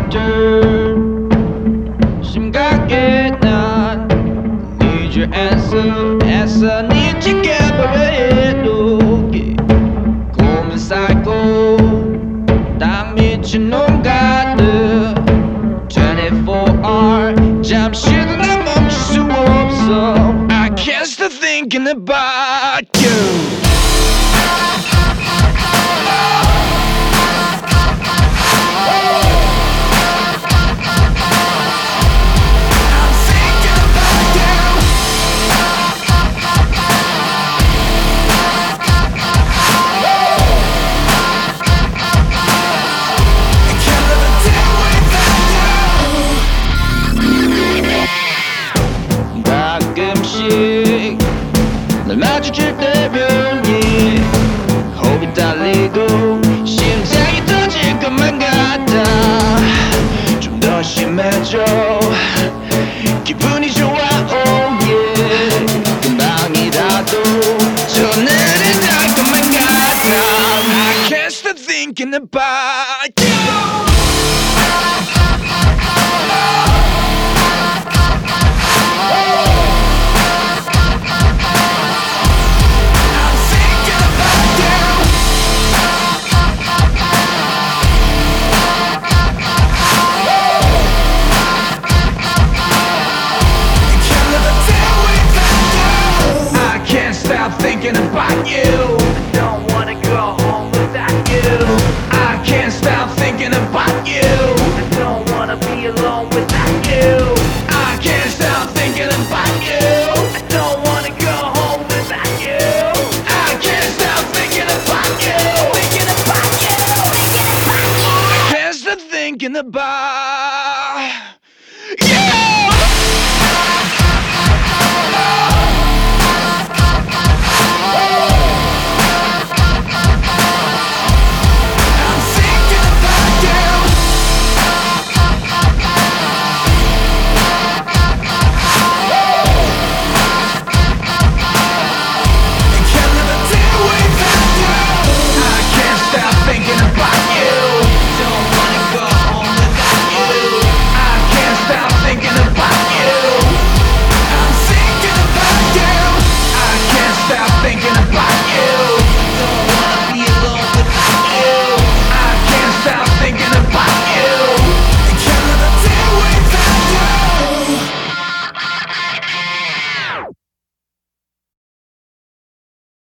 matter. 심각해 난 need your answer as I need you 깨버려도 고민 쌓고 딱 미친 놈 가득 24hour 잠시도 난 멈출 수 없어 I can't stop thinking about you. 가끔씩 널 마주칠 때면이 호흡이 달리고 심장이 터질 것만 같아 좀 더 심해져 기분이 좋아 oh yeah 금방이라도 전해를 달 것만 같아 I can't stop thinking about you. Thinking about you. I don't wanna go home without you. I can't stop thinking about you. I don't wanna be alone without you. I can't stop thinking about you. I don't wanna go home without you. I can't stop thinking about you. Thinking about you. Thinking about you. I can't stop thinking about